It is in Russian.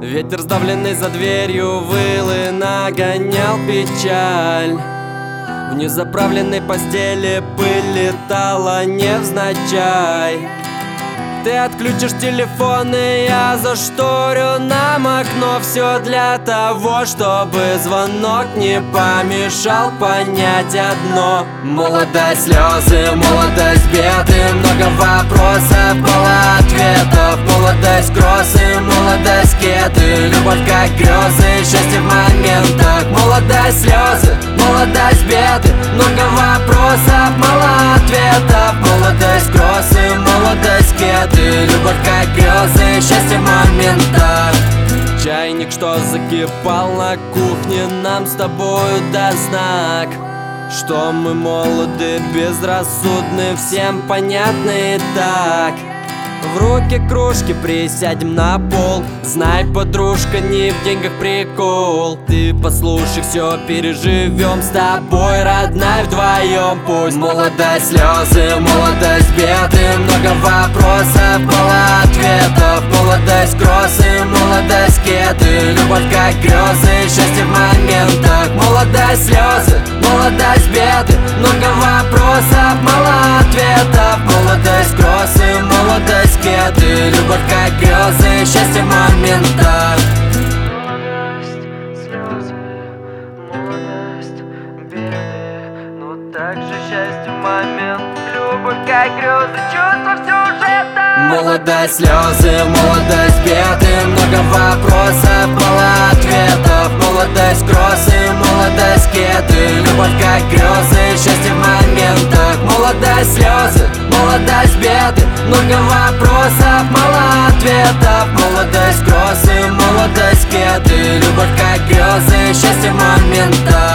Ветер, сдавленный за дверью, выл и нагонял печаль. В незаправленной постели пыль летала невзначай. Ты отключишь телефон, и я зашторю нам окно. Все для того, чтобы звонок не помешал понять одно: молодость, слезы, молодость, беды, много вопросов, мало ответов. Молодость, кроссы, молодость, кеды, любовь как грезы, счастье в моментах. Молодость, слезы, молодость, беды, много вопросов, мало ответов. Молодость, кроссы, молодость, кеды, любовь как грезы, счастье в моментах. Чайник, что закипал на кухне, нам с тобою даст знак, что мы молоды, безрассудны, всем понятно и так. В руки кружки, присядем на пол. Знай, подружка, не в деньгах прикол. Ты послушай, все переживем с тобой, родная, вдвоем. Пусть молодость, слезы, молодость, беды, много вопросов, мало ответов. Молодость, кроссы, молодость, кеды, любовь как грезы, счастье в моментах. Молодость, слезы, молодость, беды, много вопросов, мало ответов. Молодость, кроссы, молодость, кеды, любовь как грезы, счастье в моментах. Молодость, слезы, молодость, беды, но также счастье в момент. Любовь как грезы, чувства, все уже там. Молодость, слезы, молодость, беды, много вопросов, мало ответов. Молодость, кроссы, молодость, кеды, любовь как грезы, счастье в моментах. Молодость, слезы, молодость, беды, много вопросов, мало ответов. Молодость, кроссы, молодость, кеды, любовь как грезы, счастье в моментах.